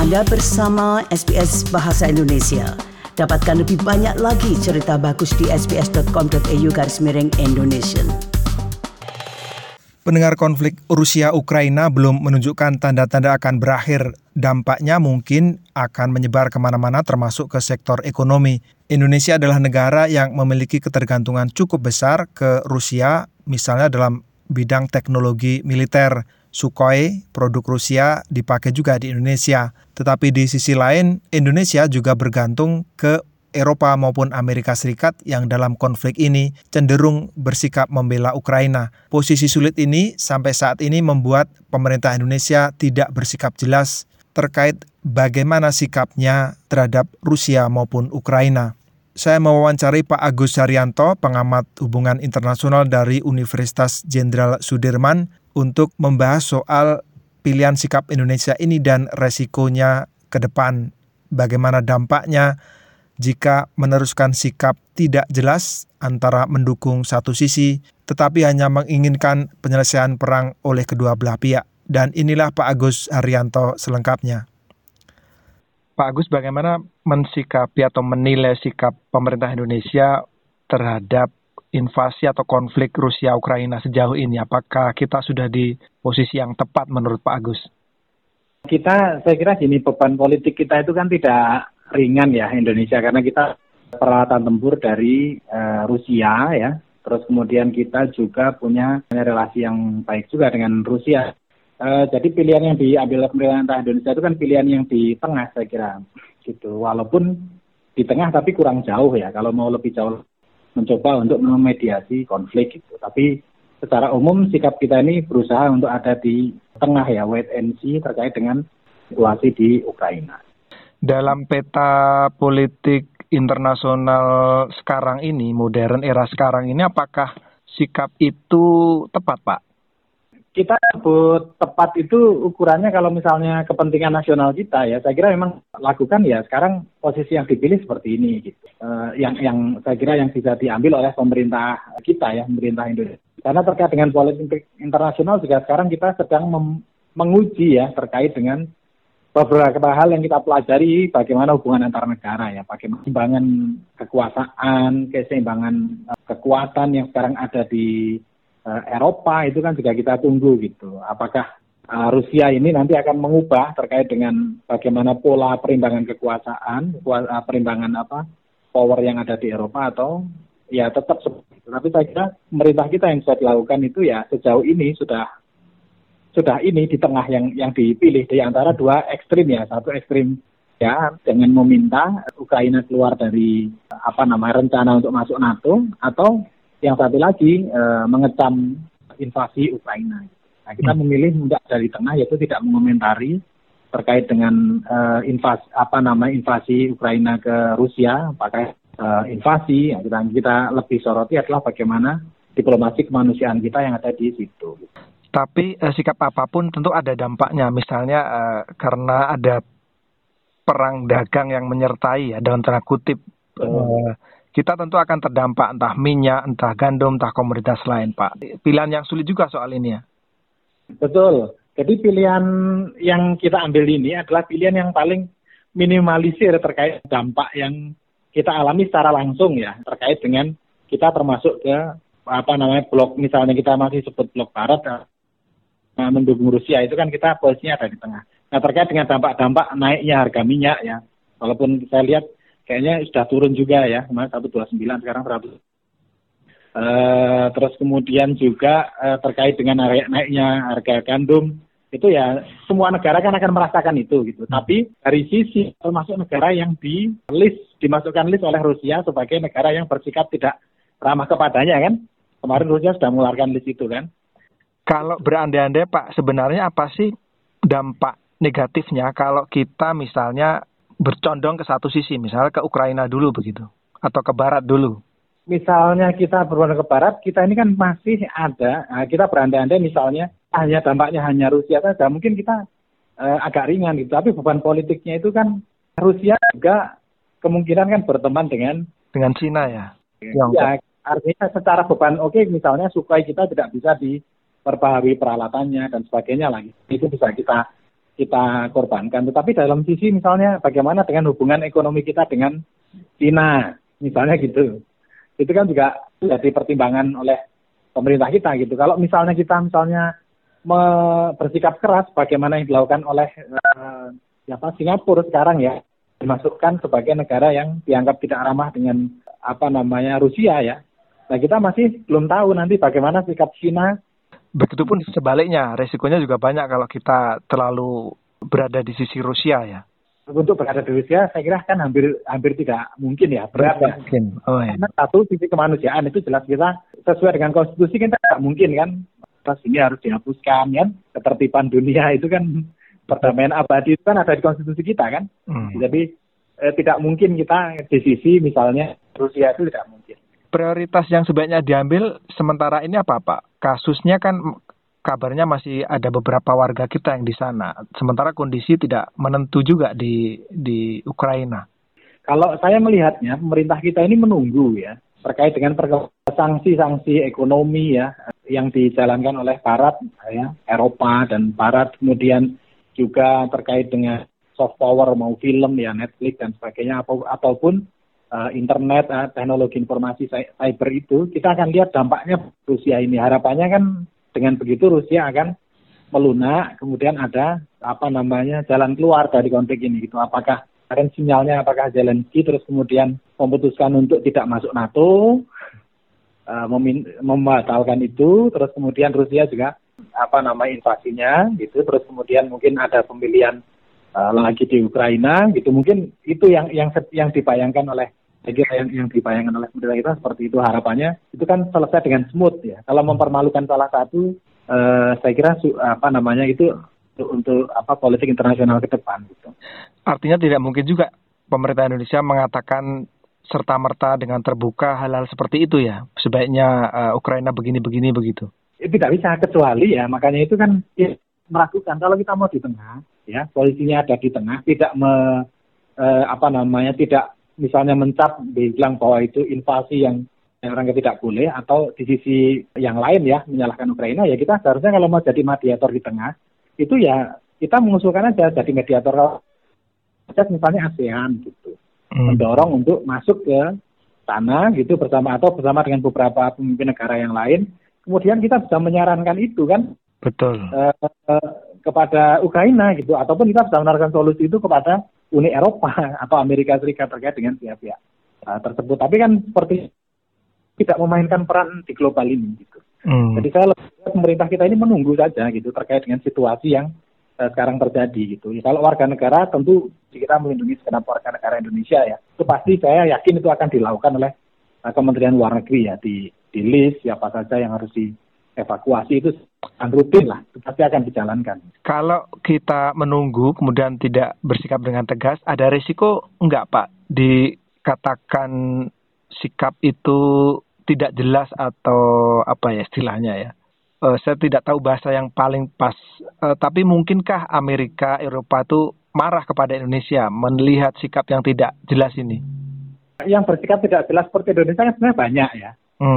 Anda bersama SBS Bahasa Indonesia. Dapatkan lebih banyak lagi cerita bagus di sbs.com.au/Indonesian. Pendengar, konflik Rusia-Ukraina belum menunjukkan tanda-tanda akan berakhir. Dampaknya mungkin akan menyebar kemana-mana termasuk ke sektor ekonomi. Indonesia adalah negara yang memiliki ketergantungan cukup besar ke Rusia, misalnya dalam bidang teknologi militer. Sukhoi, produk Rusia, dipakai juga di Indonesia. Tetapi di sisi lain, Indonesia juga bergantung ke Eropa maupun Amerika Serikat yang dalam konflik ini cenderung bersikap membela Ukraina. Posisi sulit ini sampai saat ini membuat pemerintah Indonesia tidak bersikap jelas terkait bagaimana sikapnya terhadap Rusia maupun Ukraina. Saya mewawancari Pak Agus Haryanto, pengamat hubungan internasional dari Universitas Jenderal Sudirman, untuk membahas soal pilihan sikap Indonesia ini dan resikonya ke depan. Bagaimana dampaknya jika meneruskan sikap tidak jelas antara mendukung satu sisi, tetapi hanya menginginkan penyelesaian perang oleh kedua belah pihak. Dan inilah Pak Agus Haryanto selengkapnya. Pak Agus, bagaimana mensikapi atau menilai sikap pemerintah Indonesia terhadap invasi atau konflik Rusia-Ukraina sejauh ini? Apakah kita sudah di posisi yang tepat menurut Pak Agus? Saya kira gini, beban politik kita itu kan tidak ringan ya Indonesia, karena kita peralatan tempur dari Rusia ya. Terus kemudian kita juga punya relasi yang baik juga dengan Rusia. Jadi pilihan yang diambil pemerintah Indonesia itu kan pilihan yang di tengah, saya kira gitu. Walaupun di tengah tapi kurang jauh ya. Kalau mau lebih jauh, mencoba untuk memediasi konflik gitu. Tapi secara umum sikap kita ini berusaha untuk ada di tengah ya, wait and see terkait dengan situasi di Ukraina. Dalam peta politik internasional sekarang ini, modern era sekarang ini, apakah sikap itu tepat, Pak? Kita sebut tepat itu ukurannya kalau misalnya kepentingan nasional kita ya, saya kira memang lakukan ya sekarang posisi yang dipilih seperti ini gitu. Yang saya kira yang bisa diambil oleh pemerintah kita ya, pemerintah Indonesia. Karena terkait dengan politik internasional juga sekarang kita sedang menguji ya terkait dengan beberapa hal yang kita pelajari, bagaimana hubungan antar negara ya, bagaimana keseimbangan kekuasaan, keseimbangan kekuatan yang sekarang ada di Eropa itu kan juga kita tunggu gitu. Apakah Rusia ini nanti akan mengubah terkait dengan bagaimana pola perimbangan kekuasaan, perimbangan power yang ada di Eropa, atau ya tetap seperti itu. Tapi saya kira pemerintah kita yang bisa dilakukan itu ya sejauh ini sudah ini di tengah yang dipilih di antara dua ekstrim ya. Satu ekstrim ya dengan meminta Ukraina keluar dari rencana untuk masuk NATO, atau yang satu lagi mengecam invasi Ukraina. Nah, kita memilih untuk dari tengah, yaitu tidak mengomentari terkait dengan invasi Ukraina ke Rusia, pakai invasi. Yang kita lebih soroti adalah bagaimana diplomasi kemanusiaan kita yang ada di situ. Tapi sikap apapun tentu ada dampaknya. Misalnya karena ada perang dagang yang menyertai ya, dalam tanda kutip. Kita tentu akan terdampak entah minyak, entah gandum, entah komoditas lain, Pak. Pilihan yang sulit juga soal ini ya. Betul. Jadi pilihan yang kita ambil ini adalah pilihan yang paling minimalisir terkait dampak yang kita alami secara langsung ya, terkait dengan kita termasuk ke blok, misalnya kita masih sebut blok barat mendukung Rusia, itu kan kita posisinya ada di tengah. Nah, terkait dengan dampak naiknya harga minyak ya, walaupun saya lihat kayaknya sudah turun juga ya, kemarin 129 sekarang 100. Terus kemudian juga terkait dengan naiknya harga gandum, itu ya semua negara kan akan merasakan itu gitu. Tapi dari sisi termasuk negara yang dimasukkan list oleh Rusia sebagai negara yang bersikap tidak ramah kepadanya kan. Kemarin Rusia sudah mengeluarkan list itu kan. Kalau berandai-andai Pak, sebenarnya apa sih dampak negatifnya kalau kita misalnya bercondong ke satu sisi, misalnya ke Ukraina dulu begitu, atau ke Barat dulu? Misalnya kita berpondong ke Barat, kita ini kan masih ada, kita berandai-andai misalnya dampaknya hanya Rusia saja, mungkin kita agak ringan gitu. Tapi beban politiknya itu kan Rusia juga kemungkinan kan berteman dengan Cina ya. Ya, artinya secara beban misalnya Sukhoi kita tidak bisa diperbaharui peralatannya dan sebagainya lagi. Itu bisa kita kita korbankan. Tetapi dalam sisi misalnya bagaimana dengan hubungan ekonomi kita dengan Cina, misalnya gitu. Itu kan juga jadi pertimbangan oleh pemerintah kita gitu. Kalau misalnya kita bersikap keras, bagaimana yang dilakukan oleh Singapura sekarang ya, dimasukkan sebagai negara yang dianggap tidak ramah dengan Rusia ya. Nah kita masih belum tahu nanti bagaimana sikap China. Begitupun sebaliknya, resikonya juga banyak kalau kita terlalu berada di sisi Rusia ya. Untuk berada di Rusia, saya kira kan hampir tidak mungkin ya, berat ya. Mungkin. Oh, ya. Karena satu sisi kemanusiaan itu jelas kita sesuai dengan konstitusi kita tidak mungkin kan. Terus ini harus dihapuskan kan. Ketertiban dunia itu kan perdamaian abadi itu kan ada di konstitusi kita kan. Jadi tidak mungkin kita di sisi misalnya Rusia itu tidak mungkin. Prioritas yang sebaiknya diambil sementara ini apa Pak? Kasusnya kan kabarnya masih ada beberapa warga kita yang di sana. Sementara kondisi tidak menentu juga di Ukraina. Kalau saya melihatnya pemerintah kita ini menunggu ya terkait dengan sanksi-sanksi ekonomi ya yang dijalankan oleh Barat ya, Eropa dan Barat, kemudian juga terkait dengan soft power mau film ya Netflix dan sebagainya ataupun internet, teknologi informasi cyber itu, kita akan lihat dampaknya Rusia ini. Harapannya kan dengan begitu Rusia akan melunak, kemudian ada jalan keluar dari konflik ini gitu. Apakah Zelensky terus kemudian memutuskan untuk tidak masuk NATO, membatalkan itu, terus kemudian Rusia juga invasinya gitu, terus kemudian mungkin ada pemilihan lagi di Ukraina gitu. Mungkin itu yang dibayangkan oleh yang dibayangkan oleh pemerintah kita seperti itu. Harapannya itu kan selesai dengan smooth ya. Kalau mempermalukan salah satu, saya kira itu untuk politik internasional ke depan gitu. Artinya tidak mungkin juga pemerintah Indonesia mengatakan serta-merta dengan terbuka hal-hal seperti itu ya. Sebaiknya Ukraina begini-begini begitu. Tidak bisa, kecuali ya makanya itu kan meragukan kalau kita mau di tengah ya, posisinya ada di tengah, tidak tidak misalnya mencap bilang bahwa itu invasi yang orangnya tidak boleh, atau di sisi yang lain ya menyalahkan Ukraina, ya kita seharusnya kalau mau jadi mediator di tengah itu ya kita mengusulkan aja jadi mediator misalnya ASEAN gitu, mendorong untuk masuk ke sana gitu bersama dengan beberapa pemimpin negara yang lain, kemudian kita bisa menyarankan itu kan betul kepada Ukraina gitu, ataupun kita bisa menawarkan solusi itu kepada Uni Eropa atau Amerika Serikat terkait dengan pihak-pihak tersebut. Tapi kan seperti tidak memainkan peran di global ini gitu. Jadi saya lebih pemerintah kita ini menunggu saja gitu terkait dengan situasi yang sekarang terjadi gitu. Ya, kalau warga negara tentu kita melindungi segenap warga negara Indonesia ya. Itu pasti saya yakin itu akan dilakukan oleh Kementerian Luar Negeri ya, di list siapa saja yang harus dievakuasi, itu rutin lah, itu pasti akan dijalankan. Kalau kita menunggu kemudian tidak bersikap dengan tegas, ada risiko enggak Pak dikatakan sikap itu tidak jelas atau apa ya istilahnya ya? Saya tidak tahu bahasa yang paling pas, tapi mungkinkah Amerika, Eropa itu marah kepada Indonesia melihat sikap yang tidak jelas ini? Yang bersikap tidak jelas seperti Indonesia kan sebenarnya banyak ya.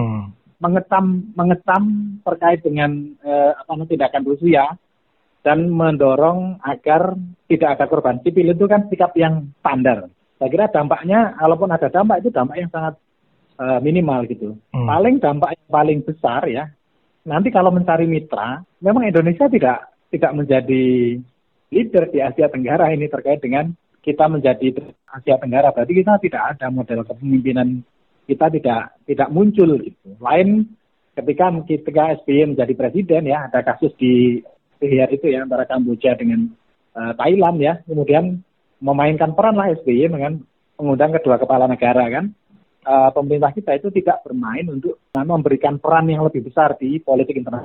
Mengecam terkait dengan tindakan Rusia dan mendorong agar tidak ada korban sipil, itu kan sikap yang standar. Saya kira dampaknya, kalaupun ada dampak, itu dampak yang sangat minimal gitu. Paling dampak yang paling besar ya, nanti kalau mencari mitra, memang Indonesia tidak menjadi leader di Asia Tenggara ini terkait dengan kita menjadi Asia Tenggara, berarti kita tidak ada model kepemimpinan, kita tidak muncul gitu. Lain ketika SBY menjadi presiden ya, ada kasus di itu ya antara Kamboja dengan Thailand ya, kemudian memainkan peran lah SBY dengan mengundang kedua kepala negara kan. Pemerintah kita itu tidak bermain untuk memberikan peran yang lebih besar di politik internasional.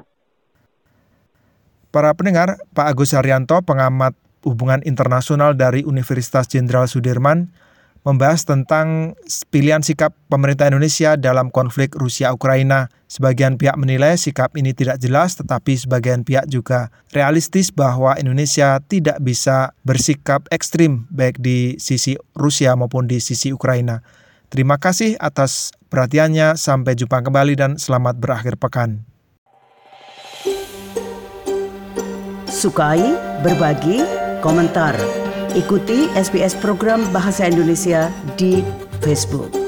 Para pendengar, Pak Agus Haryanto, pengamat hubungan internasional dari Universitas Jenderal Sudirman, membahas tentang pilihan sikap pemerintah Indonesia dalam konflik Rusia-Ukraina. Sebagian pihak menilai sikap ini tidak jelas, tetapi sebagian pihak juga realistis bahwa Indonesia tidak bisa bersikap ekstrim baik di sisi Rusia maupun di sisi Ukraina. Terima kasih atas perhatiannya, sampai jumpa kembali dan selamat berakhir pekan. Sukai, berbagi, berkomentar. Ikuti SBS program Bahasa Indonesia di Facebook.